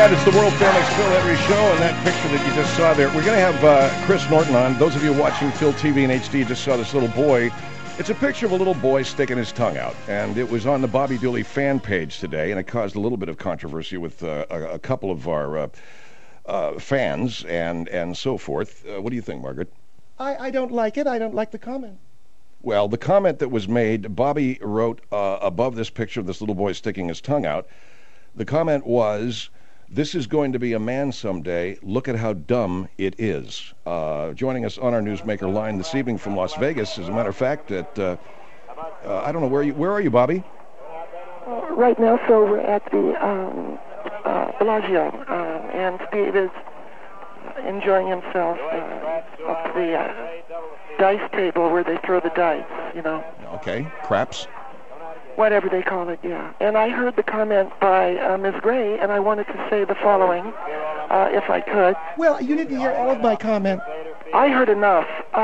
right, it's the world-famous Phil Henry Show, and that picture that you just saw there, we're going to have Chris Norton on. Those of you watching Phil TV in HD just saw this little boy. It's a picture of a little boy sticking his tongue out, and it was on the Bobby Dooley fan page today, and it caused a little bit of controversy with a couple of our fans and so forth. What do you think, Margaret? I don't like it. I don't like the comment. Well, the comment that was made, Bobby wrote above this picture of this little boy sticking his tongue out. The comment was, "This is going to be a man someday. Look at how dumb it is." Joining us on our Newsmaker line this evening from Las Vegas, as a matter of fact, I don't know, where are you, Bobby? Right now, so we're at the Bellagio, and Steve is enjoying himself up to the dice table where they throw the dice, you know. Okay, craps. Whatever they call it, yeah. And I heard the comment by Ms. Gray, and I wanted to say the following, if I could. Well, you didn't hear all of my comment. I heard enough.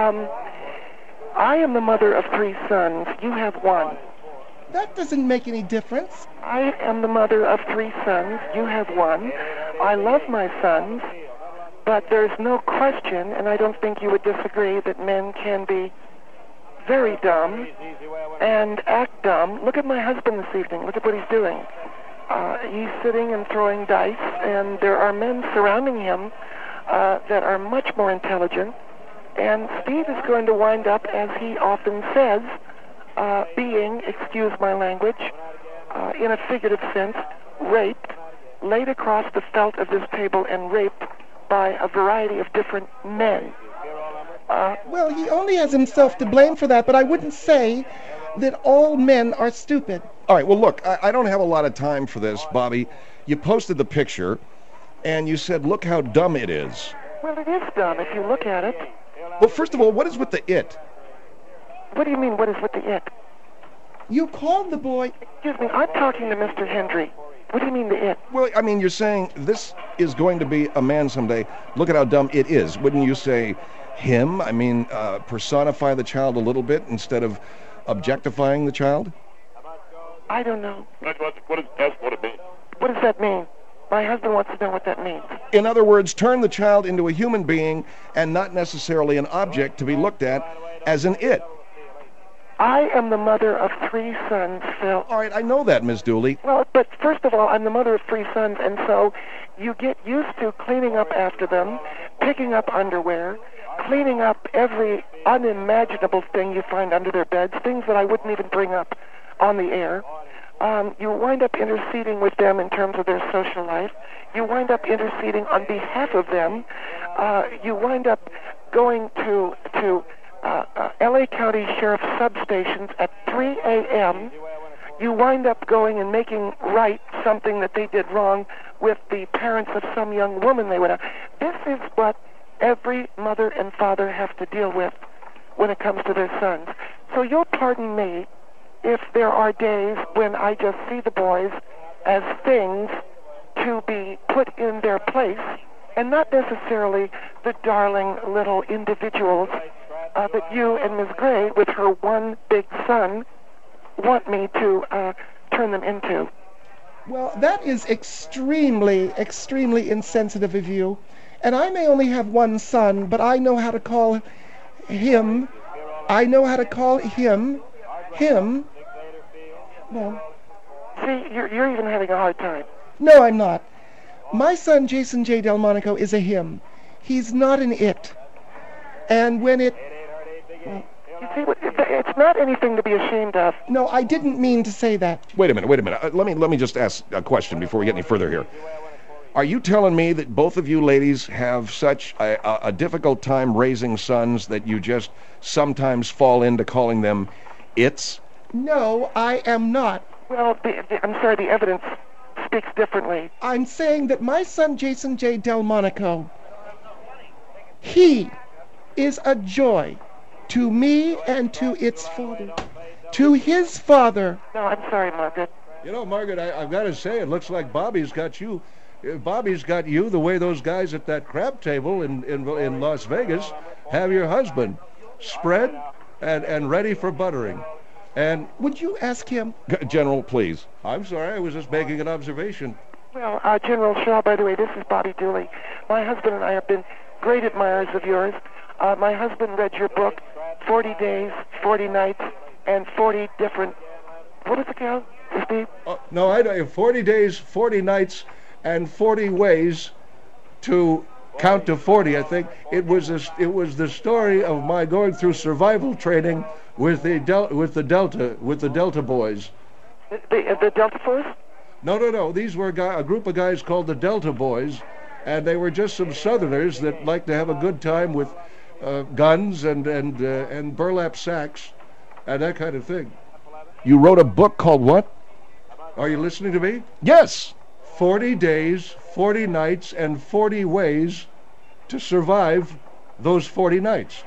I am the mother of 3 sons. You have 1. That doesn't make any difference. I am the mother of 3 sons. You have 1. I love my sons, but there's no question, and I don't think you would disagree, that men can be very dumb and act dumb. Look at my husband this evening. Look at what he's doing. He's sitting and throwing dice, and there are men surrounding him that are much more intelligent. And Steve is going to wind up, as he often says, being, excuse my language, in a figurative sense, raped, laid across the felt of this table and raped by a variety of different men. Well, he only has himself to blame for that, but I wouldn't say that all men are stupid. All right, well, look, I don't have a lot of time for this, Bobby. You posted the picture, and you said, look how dumb it is. Well, it is dumb if you look at it. Well, first of all, what is with the it? What do you mean, what is with the it? You called the boy... Excuse me, I'm talking to Mr. Hendry. What do you mean the it? Well, I mean, you're saying this is going to be a man someday. Look at how dumb it is. Wouldn't you say him? I mean, personify the child a little bit instead of objectifying the child? I don't know. That's what it means. What does that mean? My husband wants to know what that means. In other words, turn the child into a human being and not necessarily an object to be looked at as an it. I am the mother of 3 sons, Phil. All right, I know that, Ms. Dooley. Well, but first of all, I'm the mother of 3 sons, and so you get used to cleaning up after them, picking up underwear, cleaning up every unimaginable thing you find under their beds, things that I wouldn't even bring up on the air. You wind up interceding with them in terms of their social life. You wind up interceding on behalf of them. You wind up going to L.A. County Sheriff substations at 3 a.m. You wind up going and making right something that they did wrong with the parents of some young woman they went out. This is what every mother and father have to deal with when it comes to their sons. So you'll pardon me if there are days when I just see the boys as things to be put in their place and not necessarily the darling little individuals that you and Ms. Gray, with her 1 big son, want me to turn them into. Well, that is extremely, extremely insensitive of you. And I may only have 1 son, but I know how to call him. I know how to call him. Well, see, you're even having a hard time. No, I'm not. My son, Jason J. Delmonico, is a him. He's not an it. And when it... You see, it's not anything to be ashamed of. No, I didn't mean to say that. Wait a minute. Let me just ask a question before we get any further here. Are you telling me that both of you ladies have such a difficult time raising sons that you just sometimes fall into calling them its? No, I am not. Well, I'm sorry, the evidence speaks differently. I'm saying that my son, Jason J. Delmonico, he is a joy to me and to its father, to his father. No, I'm sorry, Margaret. You know, Margaret, I've got to say, it looks like Bobby's got you. Bobby's got you the way those guys at that crab table in Las Vegas have your husband, spread and ready for buttering. And would you ask him? General, please. I'm sorry, I was just making an observation. Well, General Shaw, by the way, this is Bobby Dooley. My husband and I have been great admirers of yours. My husband read your book, 40 Days, 40 Nights, and 40 different... What is it, Cal? Steve? No, I don't. 40 days, 40 nights, and 40 ways to count to 40. I think it was the story of my going through survival training with the Delta boys. The Delta Force? No. These were a group of guys called the Delta Boys, and they were just some Southerners that liked to have a good time with guns and burlap sacks and that kind of thing. You wrote a book called what? Are you listening to me? Yes. 40 days, 40 nights, and 40 ways to survive those 40 nights.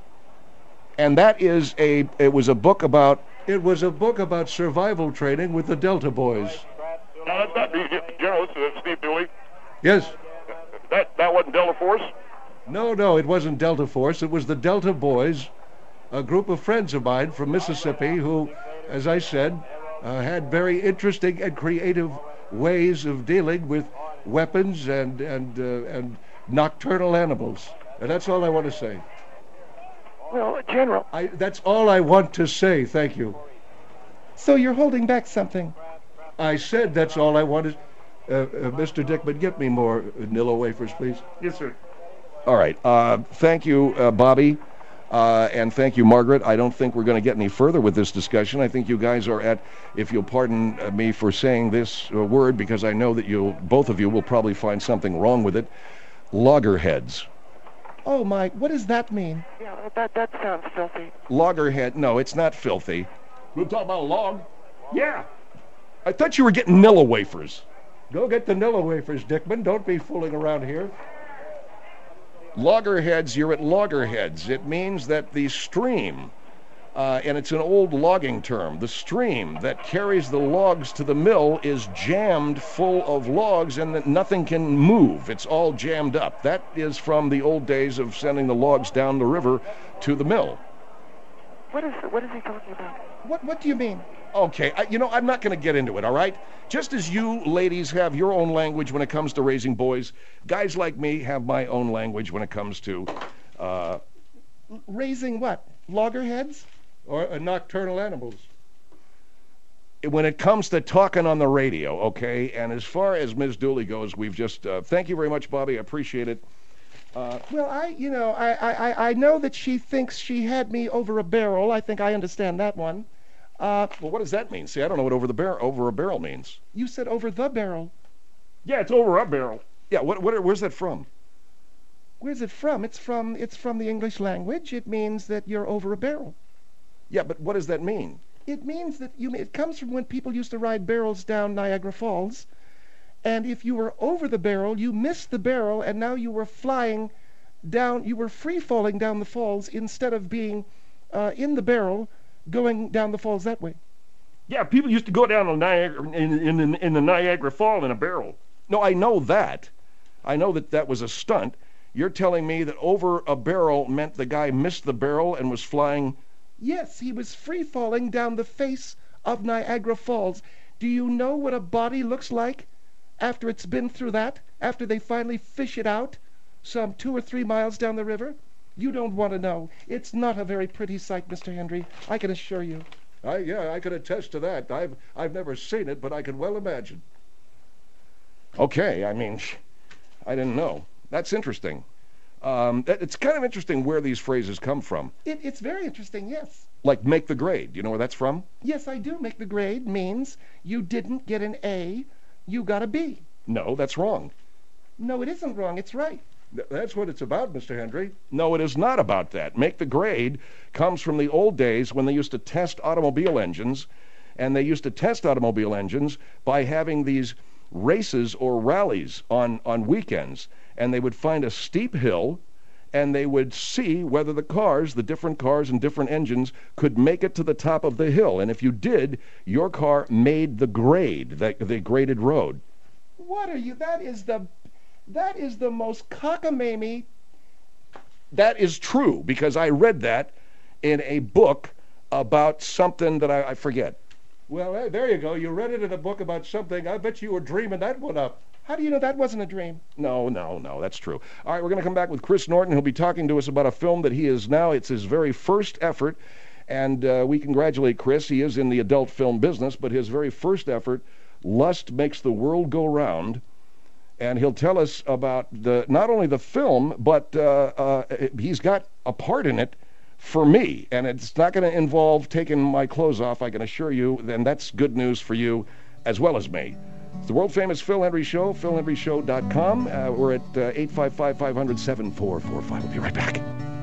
And that is it was a book about... It was a book about survival training with the Delta Boys. Now, General, this is Steve Dooley. Yes. That wasn't Delta Force? No, it wasn't Delta Force. It was the Delta Boys, a group of friends of mine from Mississippi who, as I said, had very interesting and creative ways of dealing with weapons and nocturnal animals. And that's all I want to say. Well, General... That's all I want to say, thank you. So you're holding back something. I said that's all I wanted. Mr. Dickman, get me more Nilla wafers, please. Yes, sir. All right. Thank you, Bobby, and thank you, Margaret. I don't think we're going to get any further with this discussion. I think you guys are at, if you'll pardon me for saying this word, because I know that both of you will probably find something wrong with it, loggerheads. Oh, Mike, what does that mean? Yeah, that sounds filthy. Loggerhead? No, it's not filthy. We're talking about a log? Yeah. I thought you were getting Nilla wafers. Go get the Nilla wafers, Dickman. Don't be fooling around here. Loggerheads, you're at loggerheads. It means that the stream, and it's an old logging term, the stream that carries the logs to the mill is jammed full of logs and that nothing can move. It's all jammed up. That is from the old days of sending the logs down the river to the mill. What is he talking about? What do you mean? Okay, I'm not going to get into it, all right? Just as you ladies have your own language when it comes to raising boys, guys like me have my own language when it comes to... Raising what? Loggerheads? Or nocturnal animals. When it comes to talking on the radio, okay? And as far as Ms. Dooley goes, we've just... thank you very much, Bobby. I appreciate it. Well, I know that she thinks she had me over a barrel. I think I understand that one. Well, what does that mean? See, I don't know what over a barrel means. You said over the barrel. Yeah, it's over a barrel. Yeah, where's that from? Where's it from? It's from the English language. It means that you're over a barrel. Yeah, but what does that mean? It means that it comes from when people used to ride barrels down Niagara Falls. And if you were over the barrel, you missed the barrel, and now you were flying down, you were free-falling down the falls instead of being in the barrel going down the falls that way. Yeah, people used to go down the Niagara, in the Niagara Fall in a barrel. No, I know that. I know that was a stunt. You're telling me that over a barrel meant the guy missed the barrel and was flying... Yes, he was free-falling down the face of Niagara Falls. Do you know what a body looks like after it's been through that? After they finally fish it out some 2 or 3 miles down the river? You don't want to know. It's not a very pretty sight, Mr. Hendry, I can assure you. I can attest to that. I've never seen it, but I can well imagine. Okay, I mean, I didn't know. That's interesting. It's kind of interesting where these phrases come from. It's very interesting, yes. Like make the grade. You know where that's from? Yes, I do. Make the grade means you didn't get an A, you got a B. No, that's wrong. No, it isn't wrong. It's right. That's what it's about, Mr. Hendry. No, it is not about that. Make the grade comes from the old days when they used to test automobile engines, and they used to test automobile engines by having these races or rallies on weekends, and they would find a steep hill, and they would see whether the different cars and different engines could make it to the top of the hill, and if you did, your car made the grade, the graded road. What are you? That is the most cockamamie. That is true, because I read that in a book about something that I forget. Well, there you go. You read it in a book about something. I bet you were dreaming that one up. How do you know that wasn't a dream? No, that's true. All right, we're going to come back with Chris Norton. He'll be talking to us about a film that he is now, it's his very first effort, and we congratulate Chris. He is in the adult film business, but his very first effort, Lust Makes the World Go Round, and he'll tell us about not only the film, but he's got a part in it for me, and it's not going to involve taking my clothes off, I can assure you, then that's good news for you as well as me. It's the world-famous Phil Hendrie Show, philhendrieshow.com. We're at 855-500-7445. We'll be right back.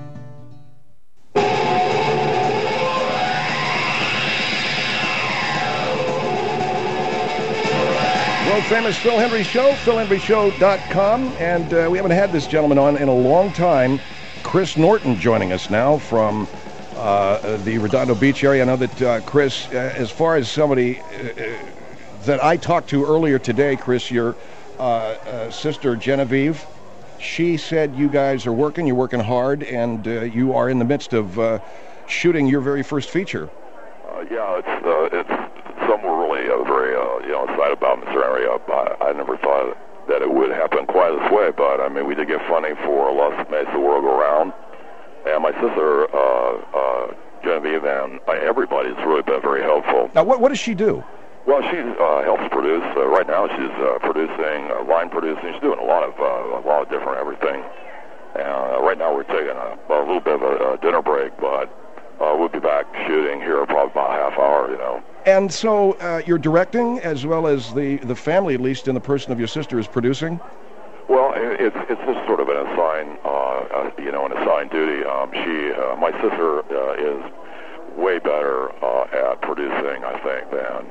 World-famous Phil Hendrie Show, philhendrieshow.com. And we haven't had this gentleman on in a long time. Chris Norton joining us now from the Redondo Beach area. I know that, Chris, as far as somebody that I talked to earlier today, Chris, your sister Genevieve, she said you guys are working, you're working hard, and you are in the midst of shooting your very first feature. Yeah, it's something we're really very excited about, Mr. Henry. I never thought that it would happen quite this way, but I mean, we did get funding for Lust Makes the World Go Round, and my sister Genevieve and everybody's really been very helpful. Now, what does she do? Well, she helps produce. Right now, she's producing, line producing. She's doing a lot of different everything. And right now, we're taking a little bit of a dinner break, but we'll be back shooting here probably about a half hour, And so you're directing, as well as the family, at least in the person of your sister, is producing? Well, it's just sort of an assigned, an assigned duty. My sister is way better at producing, I think, than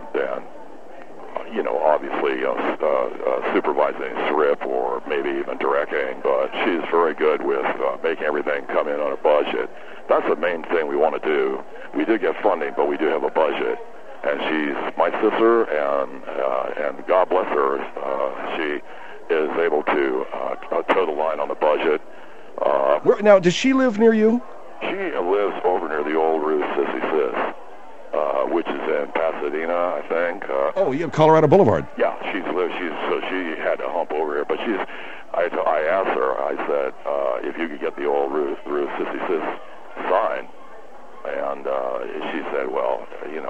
obviously supervising a script or maybe even directing. But she's very good with making everything come in on a budget. That's the main thing we want to do. We do get funding, but we do have a budget. And she's my sister, and God bless her, she is able to toe the line on the budget. Now, does she live near you? She lives over near the old Ruth Sissy Sis, which is in Pasadena, I think. Yeah, Colorado Boulevard. Yeah, so she had to hump over here. But I asked her, I said, if you could get the old Ruth Sissy Sis sign, and she said, well,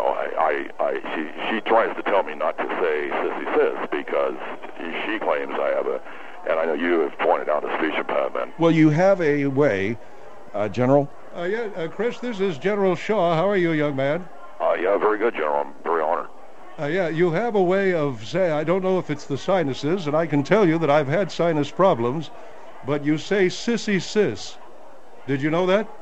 she tries to tell me not to say Sissy Sis because she claims I have and I know you have pointed out a speech impediment. Well, you have a way, General. Chris, this is General Shaw. How are you, young man? Yeah, very good, General. I'm very honored. You have a way of saying, I don't know if it's the sinuses, and I can tell you that I've had sinus problems, but you say Sissy Sis. Did you know that?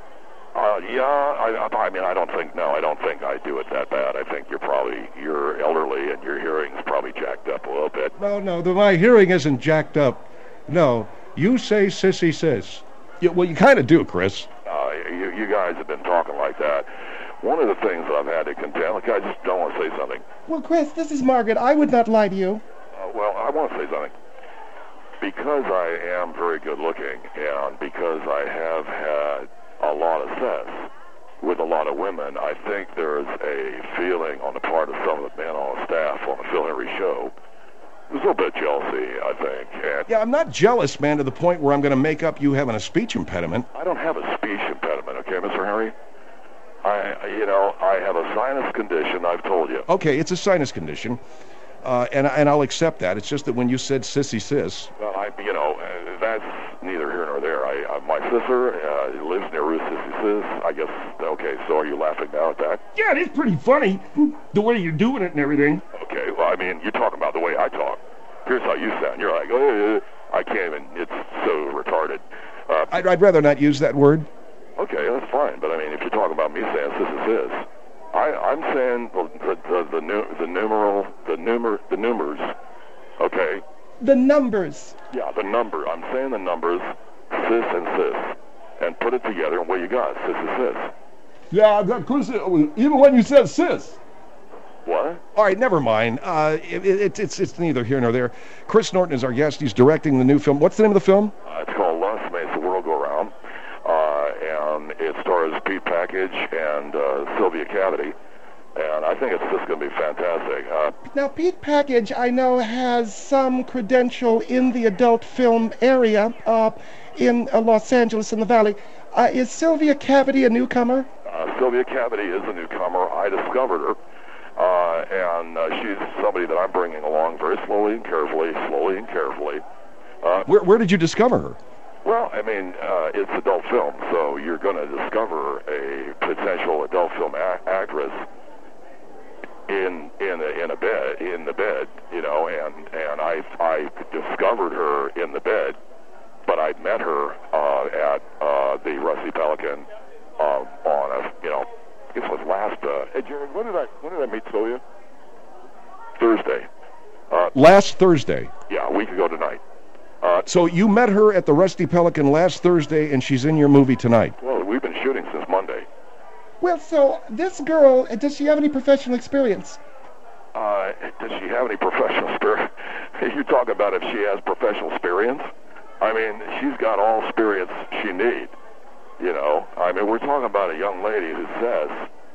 I don't think I do it that bad. I think you're elderly and your hearing's probably jacked up a little bit. No, my hearing isn't jacked up. No, you say Sissy Sis. Yeah, well, you kind of do, Chris. You guys have been talking like that. One of the things that I've had to contend, I just don't want to say something. Well, Chris, this is Margaret. I would not lie to you. Well, I want to say something. Because I am very good looking, and because I have had a lot of sex with a lot of women, I think there's a feeling on the part of some of the men on staff on the Phil Hendrie Show. There's a little bit of jealousy, I think. Yeah, I'm not jealous, man, to the point where I'm going to make up you having a speech impediment. I don't have a speech impediment, okay, Mr. Henry? I have a sinus condition, I've told you. Okay, it's a sinus condition, and I'll accept that. It's just that when you said Sissy Sis... Well, that's neither here nor there. My sister lives near Ruth Sissy Sis. I guess, okay, so are you laughing now at that? Yeah, it's pretty funny, the way you're doing it and everything. Okay, well, I mean, you're talking about the way I talk. Here's how you sound. You're like, I can't even, it's so retarded. I'd rather not use that word. Okay, that's fine. But I mean, if you're talking about me saying Sissy Sis, I'm saying the numbers. Okay. The numbers. Yeah, the number. I'm saying the numbers, sis and sis, and put it together, and what you got? Sissy Sis. Yeah, Chris, even when you said sis. What? All right, never mind. It's neither here nor there. Chris Norton is our guest. He's directing the new film. What's the name of the film? It's called Lust Makes the World Go Round, and it stars Pete Package and Sylvia Cavity. And I think it's just going to be fantastic. Now, Pete Package, I know, has some credential in the adult film area in Los Angeles in the Valley. Is Sylvia Cavity a newcomer? Sylvia Cavity is a newcomer. I discovered her, and she's somebody that I'm bringing along very slowly and carefully. Where did you discover her? Well, I mean, it's adult film, so you're going to discover a potential adult film actress in the bed, you know, and I discovered her in the bed, but I met her at the Rusty Pelican on a, you know, I guess it was last. Hey, Jerry, when did I meet Sylvia? Thursday. Last Thursday. Yeah, a week ago tonight. So you met her at the Rusty Pelican last Thursday, and she's in your movie tonight. Well, we've been shooting since Monday. Well, so this girl, does she have any professional experience? Does she have any professional experience? You talk about if she has professional experience. I mean, she's got all experience she needs. You know, I mean, we're talking about a young lady who says,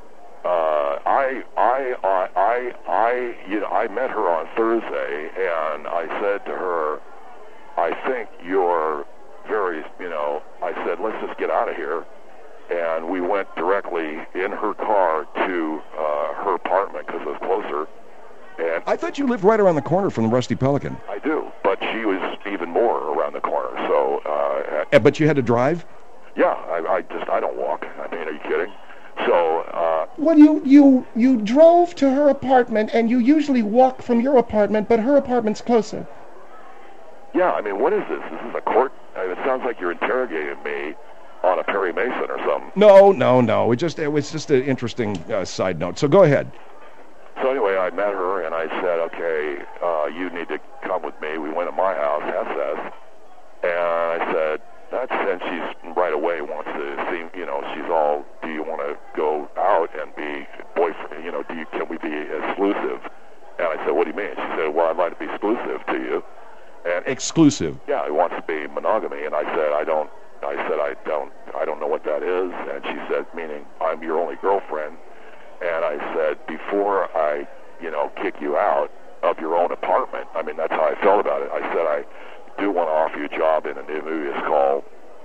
I met her on Thursday, and I said to her, I think you're very, you know, I said, let's just get out of here. And we went directly in her car to her apartment because it was closer. And I thought you lived right around the corner from the Rusty Pelican. I do, but she was even more around the corner. So, but you had to drive? Yeah, I don't walk. I mean, are you kidding? So, well, you drove to her apartment, and you usually walk from your apartment, but her apartment's closer. Yeah, I mean, what is this? This is a court? I mean, it sounds like you're interrogating me on a Perry Mason or something. No. It was just an interesting side note. So go ahead. So anyway, I met her, and I said, okay, you need to come with me. We went to my house, SS, and I said, and she's right away wants to see, you know, she's all, do you want to go out and be boyfriend, you know, can we be exclusive? And I said, what do you mean? She said, well, I'd like to be exclusive to you. And exclusive? Yeah, he wants to be monogamy, and I said, I don't know what that is. And she said, meaning I'm your only girlfriend. And I said, before I, you know, kick you out of your own apartment, I mean, that's how I felt about it. I said, I do want to offer you a job in a new movie. It's called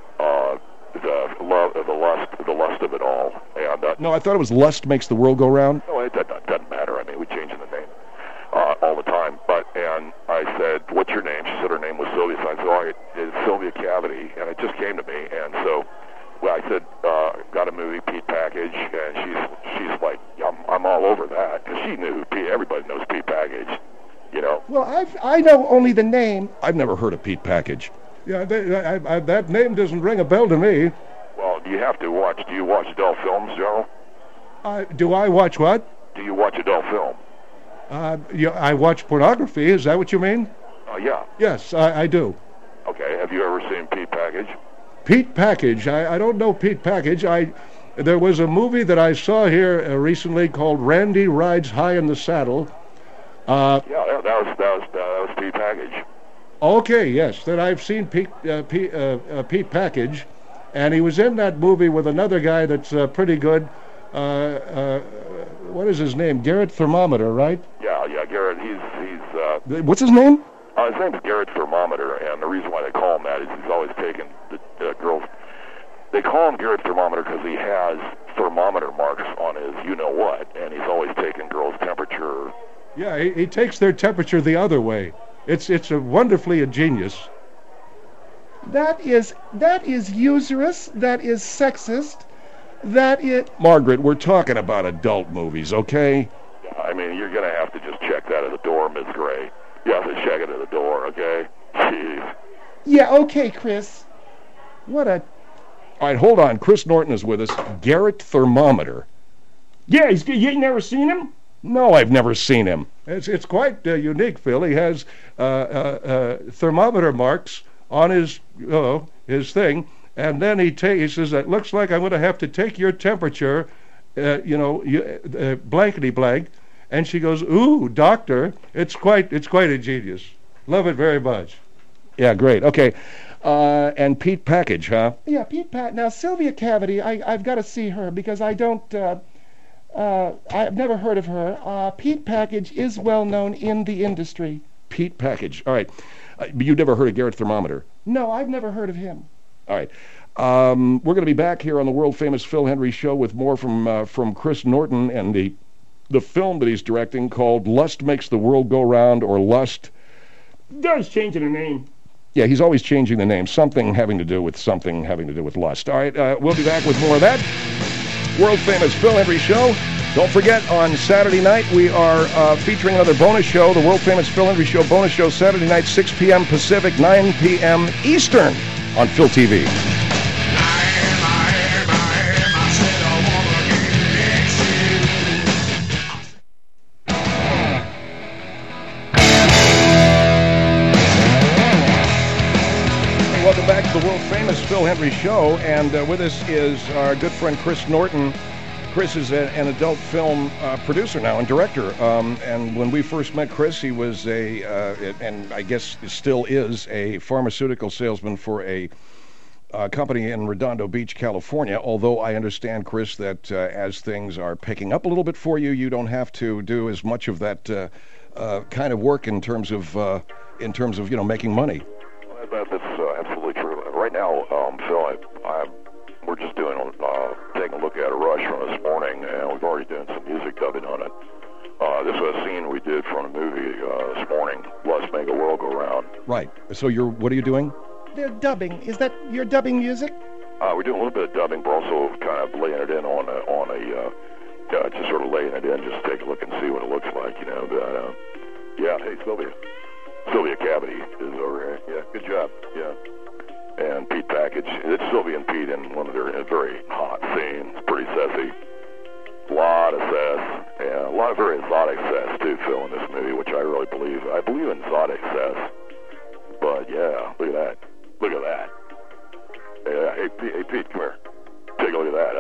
The Lust of It All. And no, I thought it was Lust Makes the World Go Round. No, it doesn't matter. I mean, we're changing the name all the time. And I said, what's your name? She said her name was Sylvia. So I said, all right, it's Sylvia Cavity. And it just came to me. And so, well, I said, got a movie, Pete Package, and she's like, I'm all over that, because she knew everybody knows Pete Package, you know. Well, I know only the name. I've never heard of Pete Package. Yeah, that name doesn't ring a bell to me. Well, do you watch adult films, Joe? Do I watch what? Do you watch adult film? I watch pornography. Is that what you mean? Yeah. Yes, I do. Okay. Have you ever seen Pete Package? Pete Package. I don't know Pete Package. There was a movie that I saw here recently called Randy Rides High in the Saddle. Yeah, that was Pete Package. Okay, yes. Then I've seen Pete Package, and he was in that movie with another guy that's pretty good. What is his name? Garrett Thermometer, right? Yeah, Garrett. He's what's his name? His name's Garrett Thermometer, and the reason why they call him that is he's always taking the girls. They call him Garrett Thermometer because he has thermometer marks on his you-know-what, and he's always taking girls' temperature. Yeah, he takes their temperature the other way. It's a wonderfully ingenious. That is usurious. That is sexist. Margaret, we're talking about adult movies, okay? Yeah, I mean, you're going to have to just check that at the door, Ms. Gray. You have to check it at the door, okay? Jeez. Yeah, okay, Chris. What a... All right, hold on. Chris Norton is with us. Garrett Thermometer. Yeah, you ain't never seen him? No, I've never seen him. It's quite unique, Phil. He has thermometer marks on his thing, and then he says, "It looks like I'm going to have to take your temperature, blankety blank." And she goes, "Ooh, doctor!" It's quite ingenious. Love it very much. Yeah, great. Okay, and Pete Package, huh? Yeah, Pete Now, Sylvia Cavity, I've got to see her because I don't I've never heard of her. Pete Package is well known in the industry. Pete Package. All right. You've never heard of Garrett Thermometer? No, I've never heard of him. All right. We're going to be back here on the world-famous Phil Hendrie Show with more from Chris Norton and the film that he's directing called Lust Makes the World Go Round, or Lust. Does changing the name. Yeah, he's always changing the name. Something having to do with lust. All right, we'll be back with more of that. World-famous Phil Hendrie Show. Don't forget, on Saturday night, we are featuring another bonus show, the world-famous Phil Hendrie Show bonus show, Saturday night, 6 p.m. Pacific, 9 p.m. Eastern on Phil TV. Welcome back to the world-famous Phil Hendrie Show, and with us is our good friend Chris Norton. Chris is an adult film producer now and director, and when we first met Chris, he was and I guess still is, a pharmaceutical salesman for a company in Redondo Beach, California, although I understand, Chris, that as things are picking up a little bit for you, you don't have to do as much of that kind of work in terms of making money. That's absolutely true. Right now, Phil, we're just taking a look at a rush from this morning, and we've already done some music dubbing on it. This was a scene we did from a movie this morning, Lust Make the World Go Round. Right. So what are you doing? They're dubbing. Is that your dubbing music? We're doing a little bit of dubbing, but also kind of laying it in on a just sort of laying it in, just take a look and see what it looks like, you know. But, yeah, hey, Sylvia Cavity is over here. Yeah, good job. Yeah. And Pete Package. It's Sylvia and Pete in one of their very hot scenes. Pretty sassy. A lot of sass. And a lot of very exotic sass, too, Phil, in this movie, which I really believe. I believe in exotic sass. But, yeah, look at that. Look at that. Hey, Pete, come here. Take a look at that,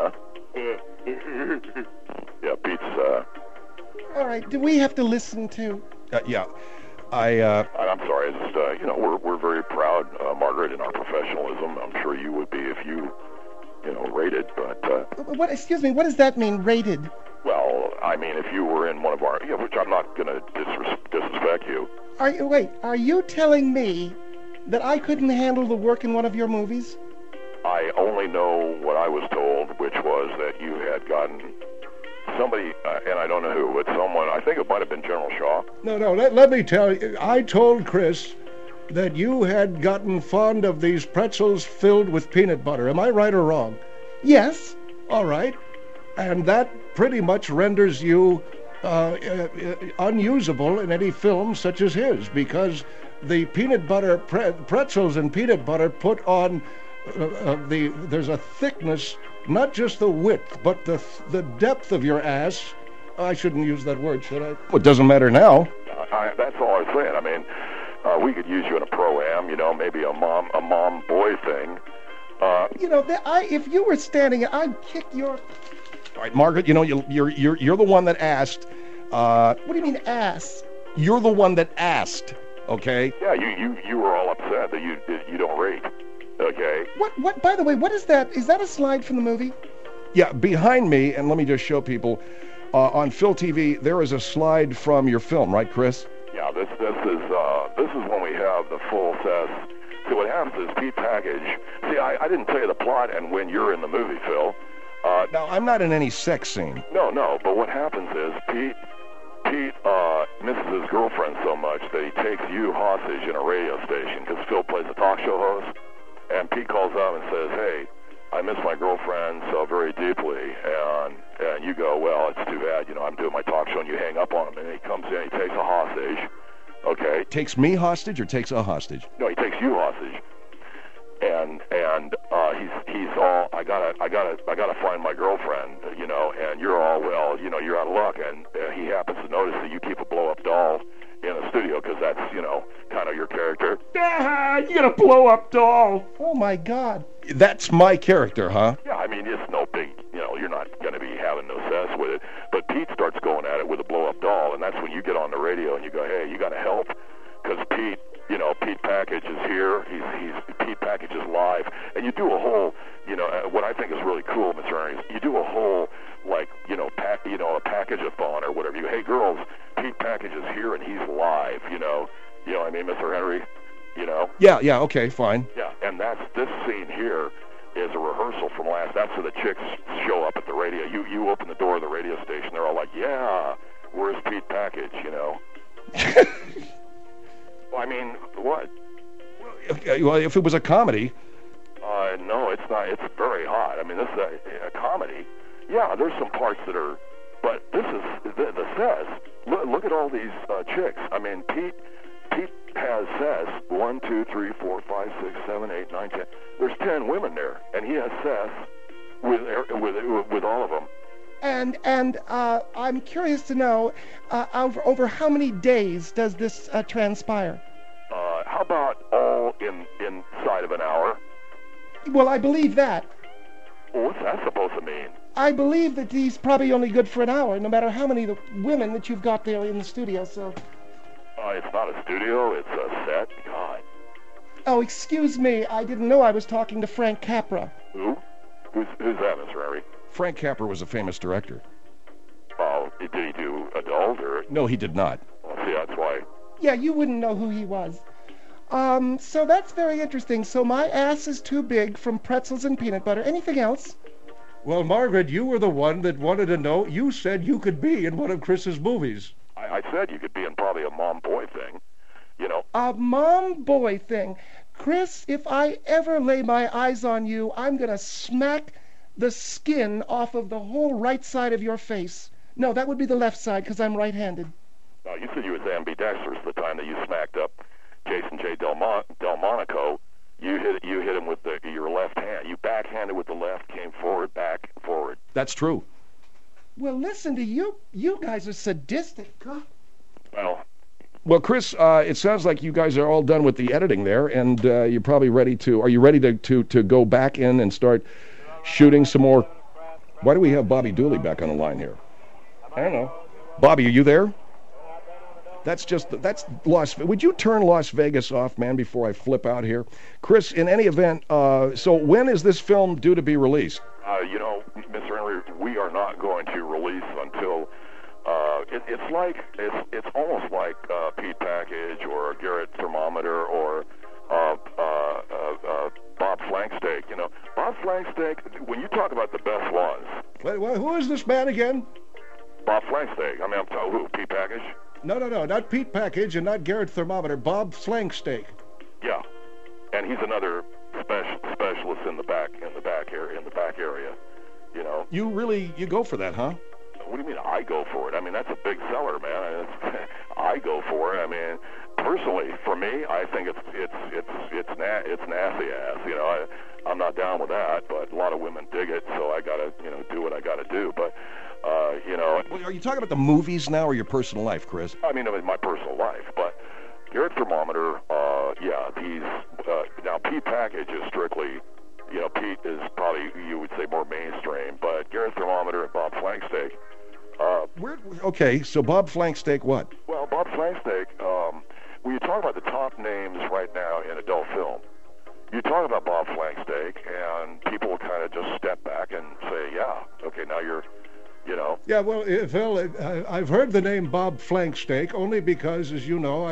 huh? Yeah, Pete's, All right, do we have to listen to? Yeah. I'm sorry. It's just, we're very proud, Margaret, in our professionalism. I'm sure you would be if you rated. But What? Excuse me. What does that mean, rated? well, I mean, if you were in one of our, which I'm not going to disrespect you. Are you telling me that I couldn't handle the work in one of your movies? I only know what I was told, which was that you had gotten somebody, and I don't know who, but someone. I think it might have been General Shaw. No, let me tell you. I told Chris that you had gotten fond of these pretzels filled with peanut butter. Am I right or wrong? Yes. All right. And that pretty much renders you unusable in any film such as his, because the peanut butter pretzels and peanut butter put on there's a thickness, not just the width, but the depth of your ass. I shouldn't use that word, should I? Well, it doesn't matter now. That's all I was saying. I mean, we could use you in a pro-am, maybe a mom-boy thing. If you were standing, I'd kick your... All right, Margaret, you're the one that asked. What do you mean, ass? You're the one that asked, okay? Yeah, you were all upset that you don't rate, okay? What? By the way, what is that? Is that a slide from the movie? Yeah, behind me, and let me just show people, on Phil TV, there is a slide from your film, right, Chris? Yeah, this is when we have the full sass. See, what happens is Pete Package. See, I didn't tell you the plot and when you're in the movie, Phil. No, I'm not in any sex scene. No, but what happens is Pete misses his girlfriend so much that he takes you hostage in a radio station, because Phil plays a talk show host, and Pete calls up and says, hey, I miss my girlfriend so very deeply, and you go, well, it's too bad, I'm doing my talk show, and you hang up on him, and he comes in, he takes a hostage, okay? Takes me hostage or takes a hostage? No, he takes you hostage. And he's all, I gotta find my girlfriend, and you're all, well, you're out of luck, and he happens to notice that you keep a blow-up doll in the studio, because that's, kind of your character. You got a blow-up doll. Oh, my God. That's my character, huh? Yeah, I mean, it's no big, you're not going to be having no cess with it, but Pete starts going at it with a blow-up doll, and that's when you get on the radio and you go, hey, you got to help, because Pete you know, Pete Package is here. He's Pete Package is live, and you do a whole, you know, what I think is really cool, Mr. Ernie, you do a whole, like, you know, a package-a-thon or whatever. Hey, girls, Pete Package is here and he's live. You know what I mean, Mr. Henry? You know? Yeah, okay, fine. Yeah, and this scene here is a rehearsal from last. That's where the chicks show up at the radio. You open the door of the radio station. They're all like, "Yeah, where's Pete Package?" You know. Well, I mean, what? Well, if it was a comedy. No, it's not. It's very hot. I mean, this is a comedy. Yeah, there's some parts that are, but this is the says. Look at all these chicks. I mean, Pete says 1, 2, 3, 4, 5, 6, 7, 8, 9, 10. There's 10 women there, and he has Seth with all of them. And I'm curious to know, over how many days does this transpire? How about all inside of an hour? Well, I believe that. Well, what's that supposed to mean? I believe that he's probably only good for an hour, no matter how many women that you've got there in the studio. So. It's not a studio, it's a set. God. Oh, excuse me. I didn't know I was talking to Frank Capra. Who? Who's that, Mr. Harry? Frank Capra was a famous director. Oh, did he do adult or? No, he did not. Well, see, that's why. Yeah, you wouldn't know who he was. So that's very interesting. So my ass is too big from pretzels and peanut butter. Anything else? Well, Margaret, you were the one that wanted to know. You said you could be in one of Chris's movies. I said you could be in probably a mom-boy thing, you know. A mom-boy thing. Chris, if I ever lay my eyes on you, I'm going to smack the skin off of the whole right side of your face. No, that would be the left side because I'm right-handed. No, you said you was ambidextrous the time that you smacked up Jason J. Delmonico. You hit him with your left hand. You backhanded with the left, came forward, back, and forward. That's true. Well, listen to you. You guys are sadistic. God. Well, Chris, it sounds like you guys are all done with the editing there, and you're probably ready to. Are you ready to go back in and start shooting some more? Why do we have Bobby Dooley back on the line here? I don't know. Bobby, are you there? That's Las Vegas. Would you turn Las Vegas off, man, before I flip out here? Chris, in any event, so when is this film due to be released? You know, Mr. Henry, we are not going to release until it's almost like Pete Package or Garrett Thermometer or Bob Flanksteak. You know, Bob Flanksteak. When you talk about the best ones, Wait, who is this man again? Bob Flanksteak. I mean, I'm telling who? Pete Package? No, not Pete Package and not Garrett Thermometer. Bob Flanksteak. Yeah, and he's another specialist in the back area. You know. You go for that, huh? What do you mean I go for it? I mean, that's a big seller, man. I go for it. I mean, personally, for me, I think it's nasty ass. You know, I'm not down with that, but a lot of women dig it, so I gotta do what I gotta do. But you know. Well, are you talking about the movies now or your personal life, Chris? I mean, my personal life, but Garrett Thermometer, he's now Pete Package is strictly. You know, Pete is probably, you would say, more mainstream, but Garrett Thermometer and Bob Flanksteak. Okay, so Bob Flanksteak what? Well, Bob Flanksteak, when you talk about the top names right now in adult film, you talk about Bob Flanksteak, and people kind of just step back and say, yeah, okay, now you're, you know. Yeah, well, Phil, I've heard the name Bob Flanksteak only because, as you know,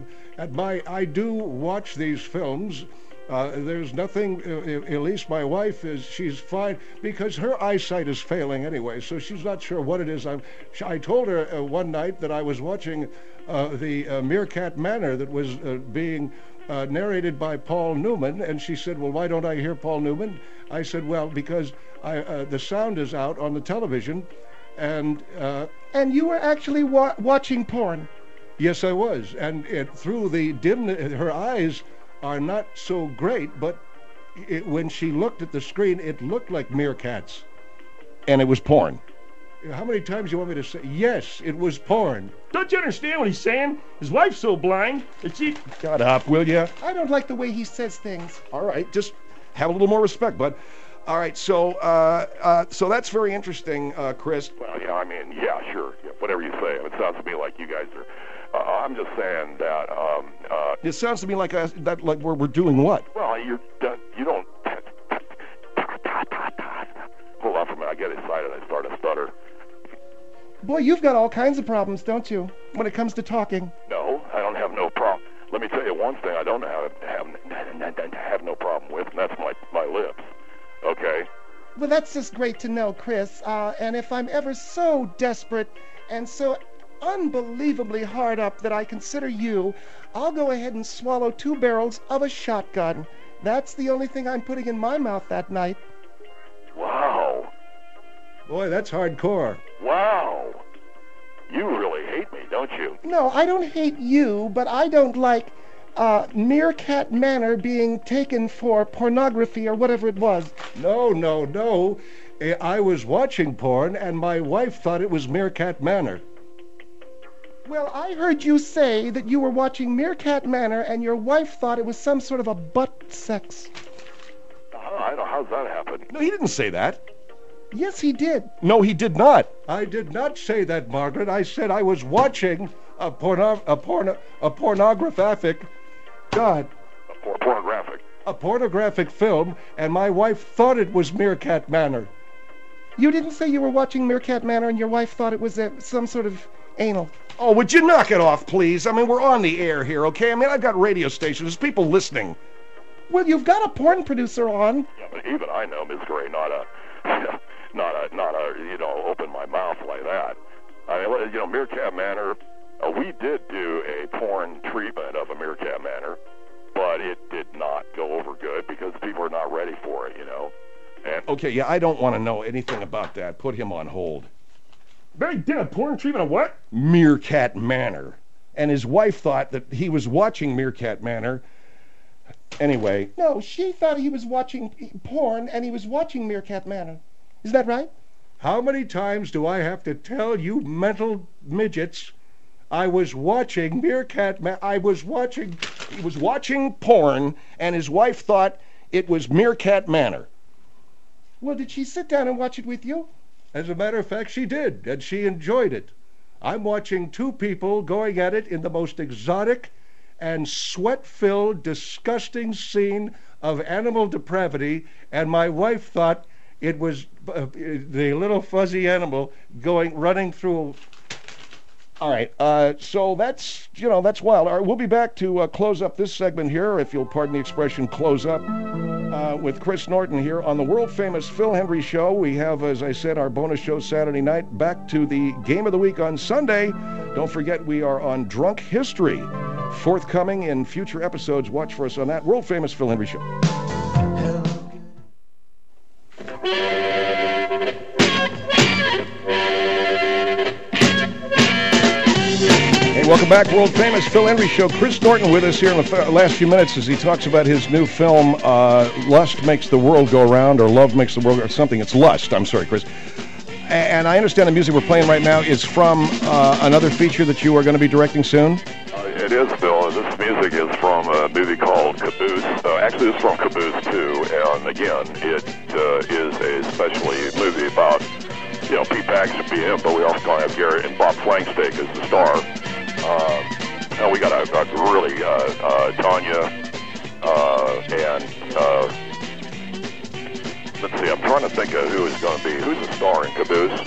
I do watch these films. There's nothing, at least my wife she's fine because her eyesight is failing anyway, so she's not sure what it is. I told her one night that I was watching the Meerkat Manor that was being narrated by Paul Newman, and she said, well, why don't I hear Paul Newman? I said, well, because the sound is out on the television, and you were actually watching porn? Yes, I was, and through the her eyes are not so great, but when she looked at the screen, it looked like meerkats. And it was porn. How many times do you want me to say? Yes, it was porn. Don't you understand what he's saying? His wife's so blind that she... Shut up, will ya? I don't like the way he says things. All right, just have a little more respect, bud. All right, so that's very interesting, Chris. Well, yeah, I mean, yeah, sure, yeah, whatever you say. It sounds to me like you guys are I'm just saying that. It sounds to me like like we're doing what? Well, you don't. Hold on for a minute. I get excited. I start to stutter. Boy, you've got all kinds of problems, don't you, when it comes to talking? No, I don't have no problem. Let me tell you one thing I don't have no problem with, and that's my lips. Okay? Well, that's just great to know, Chris. And if I'm ever so desperate and so unbelievably hard up that I consider you, I'll go ahead and swallow 2 barrels of a shotgun. That's the only thing I'm putting in my mouth that night. Wow. Boy, that's hardcore. Wow. You really hate me, don't you? No, I don't hate you, but I don't like Meerkat Manor being taken for pornography or whatever it was. No. I was watching porn, and my wife thought it was Meerkat Manor. Well, I heard you say that you were watching Meerkat Manor and your wife thought it was some sort of a butt sex. I don't know. How's that happen? No, he didn't say that. Yes, he did. No, he did not. I did not say that, Margaret. I said I was watching a pornographic... God. Pornographic. A pornographic film, and my wife thought it was Meerkat Manor. You didn't say you were watching Meerkat Manor and your wife thought it was some sort of anal. Oh, would you knock it off, please? I mean, we're on the air here, okay? I mean, I've got radio stations. There's people listening. Well, you've got a porn producer on. Yeah, but even I know, Miss Gray, not a, open my mouth like that. I mean, Meerkat Manor, we did do a porn treatment of a Meerkat Manor, but it did not go over good because people are not ready for it, And okay, yeah, I don't want to know anything about that. Put him on hold. They did a porn treatment of what? Meerkat Manor. And his wife thought that he was watching Meerkat Manor. Anyway. No, she thought he was watching porn and he was watching Meerkat Manor. Is that right? How many times do I have to tell you mental midgets I was watching Meerkat Manor? He was watching porn and his wife thought it was Meerkat Manor. Well, did she sit down and watch it with you? As a matter of fact, she did, and she enjoyed it. I'm watching 2 people going at it in the most exotic and sweat-filled, disgusting scene of animal depravity, and my wife thought it was the little fuzzy animal running through. All right, so that's wild. All right, we'll be back to close up this segment here, if you'll pardon the expression, close up, with Chris Norton here on the world-famous Phil Hendrie Show. We have, as I said, our bonus show Saturday night. Back to the Game of the Week on Sunday. Don't forget, we are on Drunk History. Forthcoming in future episodes. Watch for us on that world-famous Phil Hendrie Show. Welcome back, world-famous Phil Hendrie Show. Chris Norton with us here in the last few minutes as he talks about his new film, Lust Makes the World Go Round, or Love Makes the World Go Round, something. It's Lust. I'm sorry, Chris. And I understand the music we're playing right now is from another feature that you are going to be directing soon? It is, Phil. This music is from a movie called Caboose. Actually, it's from Caboose 2. And again, it is a specialty movie about, Pete Paxton being him, but we also have Garrett and Bob Flanksteak as the star. We got a really Tanya and let's see. I'm trying to think of who's the star in Caboose.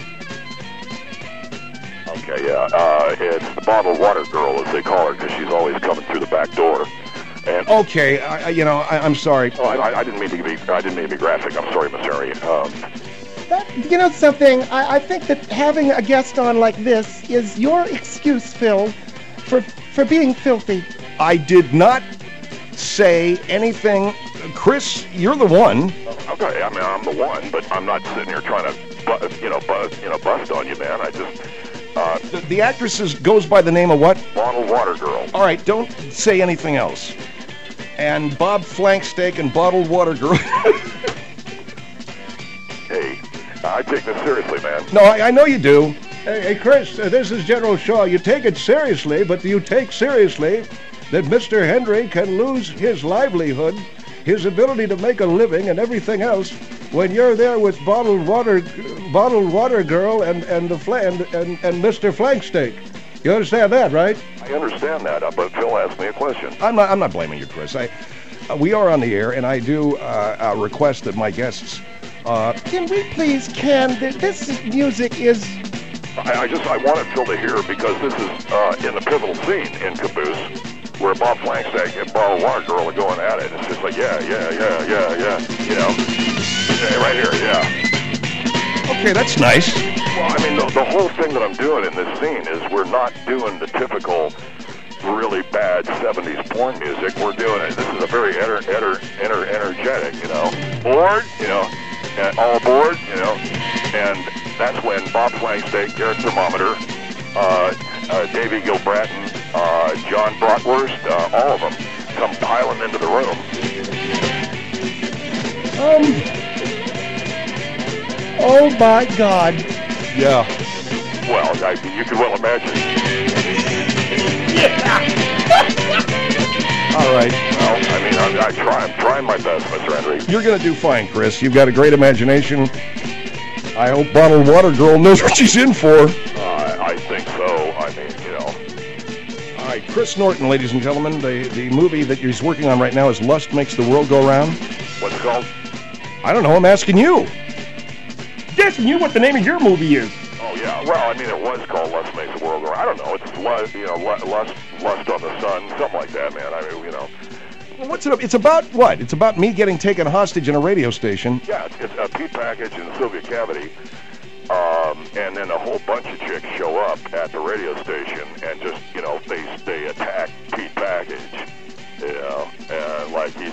Okay, yeah, it's the bottled water girl, as they call her, because she's always coming through the back door. And okay, I'm sorry. Oh, I didn't mean to be graphic. I'm sorry, Miss Harry. Something. I think that having a guest on like this is your excuse, Phil, for being filthy. I did not say anything. Chris, you're the one. Okay, I mean, I'm the one, but I'm not sitting here trying to, bust on you, man. I just. The actress goes by the name of what? Bottled Water Girl. All right, don't say anything else. And Bob Flanksteak and Bottled Water Girl. Hey, I take this seriously, man. No, I know you do. Hey, Chris, this is General Shaw. You take it seriously, but you take seriously that Mr. Hendrie can lose his livelihood, his ability to make a living, and everything else when you're there with Bottled Water Girl and Mr. Flanksteak. You understand that, right? I understand that, but Phil asked me a question. I'm not blaming you, Chris. We are on the air, and I do request that my guests. Can we please, this music is... I wanted Phil to hear because this is in the pivotal scene in Caboose where Bob Flagstaff and Bottled Water Girl are going at it. It's just like, yeah. You know, right here, yeah. Okay, that's nice. Well, I mean, the whole thing that I'm doing in this scene is we're not doing the typical really bad 70s porn music. We're doing it. This is a very energetic, you know. Bored, you know, and all aboard, you know. And that's when Bob Flagsteak, Garrett Thermometer, Davey Gilbratton, John Bratwurst, all of them come piling into the room. Oh my God. Yeah. Well, you can well imagine. All right. Well, I mean, I'm trying my best, Mr. Henry. You're going to do fine, Chris. You've got a great imagination. I hope Bottled Water Girl knows what she's in for. I think so. I mean, you know. All right, Chris Norton, ladies and gentlemen. The movie that he's working on right now is Lust Makes the World Go Round. What's it called? I don't know. I'm asking you. Asking you what the name of your movie is. Oh, yeah. Well, I mean, it was called Lust Makes the World Go Round. I don't know. It's lust, you know, lust on the sun, something like that, man. I mean, you know. What's it? It's about what? It's about me getting taken hostage in a radio station. Yeah, it's Pete Package and Sylvia Cavity, and then a whole bunch of chicks show up at the radio station and just, you know, they attack Pete Package, you know, and like he's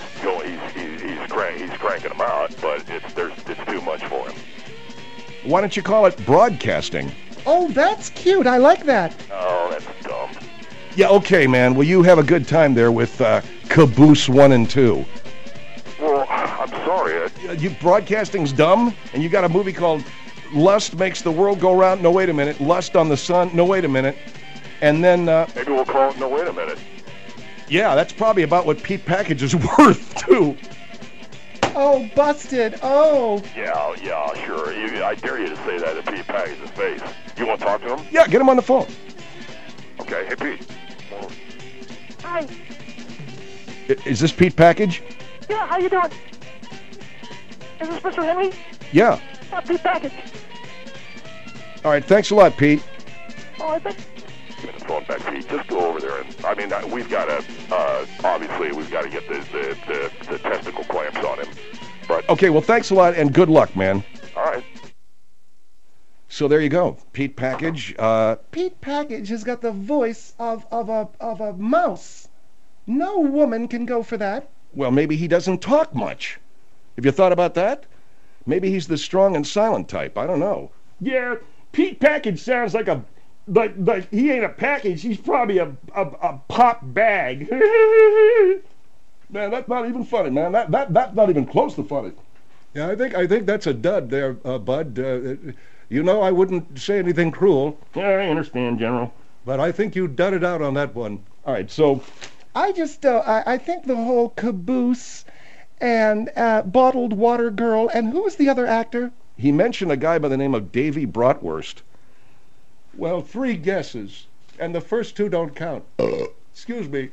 cranking them out, but it's too much for him. Why don't you call it broadcasting? Oh, that's cute. I like that. Oh, that's dumb. Yeah, okay, man. Well, you have a good time there with Caboose 1 and 2. Well, I'm sorry. You broadcasting's dumb, and you got a movie called Lust Makes the World Go Round. No, wait a minute. Lust on the Sun. No, wait a minute. And then... maybe we'll call it No, Wait a Minute. Yeah, that's probably about what Pete Package is worth, too. Oh, busted. Oh. Yeah, sure. I dare you to say that to Pete Package's face. You want to talk to him? Yeah, get him on the phone. Okay. Hey, Pete. Hi. Is this Pete Package? Yeah, how you doing? Is this Mr. Henry? Yeah. Pete Package. All right, thanks a lot, Pete. Oh, I think... Give me the phone back, Pete. Just go over there and, I mean, we've got to, obviously, we've got to get the testicle clamps on him. But okay, well, thanks a lot, and good luck, man. All right. So there you go, Pete Package. Pete Package has got the voice of a mouse. No woman can go for that. Well, maybe he doesn't talk much. Have you thought about that? Maybe he's the strong and silent type. I don't know. Yeah, Pete Package sounds like he ain't a package. He's probably a pop bag. Man, that's not even funny, man. That's not even close to funny. Yeah, I think that's a dud there, Bud. You know, I wouldn't say anything cruel. Yeah, I understand, General. But I think you dudded out on that one. All right, so... I think the whole Caboose and Bottled Water Girl, and who was the other actor? He mentioned a guy by the name of Davey Bratwurst. Well, 3 guesses, and the first 2 don't count. Excuse me.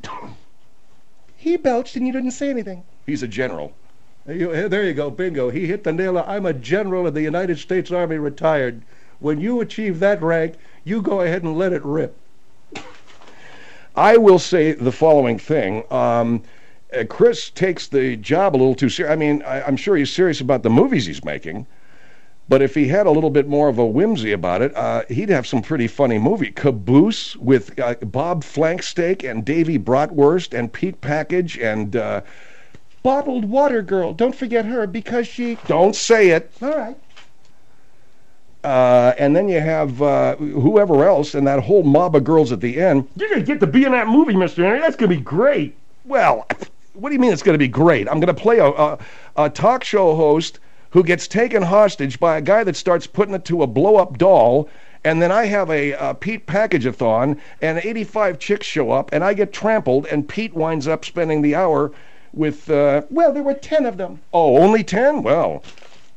He belched and you didn't say anything. He's a general. There you go, bingo. He hit the nail. I'm a general of the United States Army, retired. When you achieve that rank, you go ahead and let it rip. I will say the following thing. Chris takes the job a little too serious. I mean, I'm sure he's serious about the movies he's making, but if he had a little bit more of a whimsy about it, he'd have some pretty funny movie. Caboose with Bob Flanksteak and Davey Bratwurst and Pete Package and... Bottled Water Girl. Don't forget her because she... Don't say it. All right. And then you have whoever else and that whole mob of girls at the end. You're going to get to be in that movie, Mr. Henry. That's going to be great. Well, what do you mean it's going to be great? I'm going to play a talk show host who gets taken hostage by a guy that starts putting it to a blow-up doll, and then I have a Pete Package-a-thon, and 85 chicks show up, and I get trampled, and Pete winds up spending the hour with... Well, there were 10 of them. Oh, only 10? Well,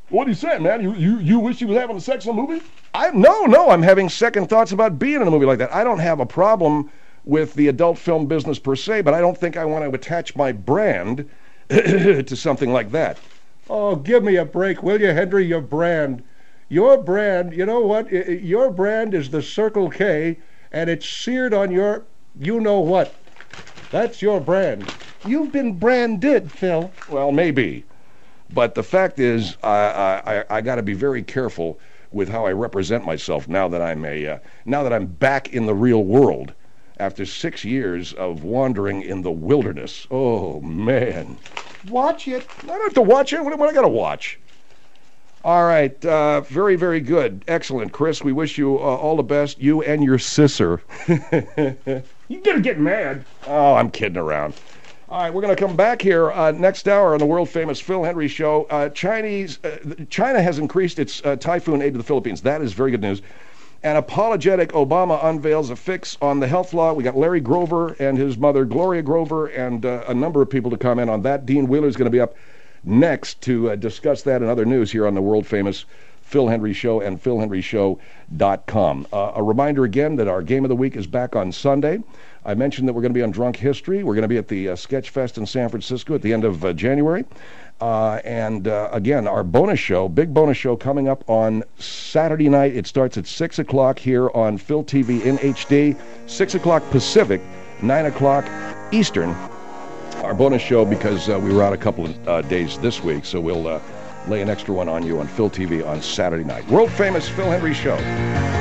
What are you saying, man? You wish you was having sex in a movie? No, I'm having second thoughts about being in a movie like that. I don't have a problem with the adult film business per se, but I don't think I want to attach my brand to something like that. Oh, give me a break, will you, Henry? Your brand, you know what? Your brand is the Circle K, and it's seared on your you-know-what. That's your brand. You've been branded, Phil. Well, maybe. But the fact is, I got to be very careful with how I represent myself now that I'm back in the real world after 6 years of wandering in the wilderness. Oh, man. Watch it. I don't have to watch it. What am I going to watch? All right. Very, very good. Excellent, Chris. We wish you all the best, you and your sister. You gotta get mad. Oh, I'm kidding around. All right, we're going to come back here next hour on the world-famous Phil Hendrie Show. China has increased its typhoon aid to the Philippines. That is very good news. An apologetic Obama unveils a fix on the health law. We got Larry Grover and his mother, Gloria Grover, and a number of people to comment on that. Dean Wheeler is going to be up next to discuss that and other news here on the world-famous Phil Hendrie Show and philhendrieshow.com. A reminder again that our Game of the Week is back on Sunday. I mentioned that we're going to be on Drunk History. We're going to be at the Sketch Fest in San Francisco at the end of January. Again, our bonus show, big bonus show coming up on Saturday night. It starts at 6 o'clock here on Phil TV in HD, 6 o'clock Pacific, 9 o'clock Eastern. Our bonus show because we were out a couple of days this week, so we'll lay an extra one on you on Phil TV on Saturday night. World famous Phil Hendrie Show.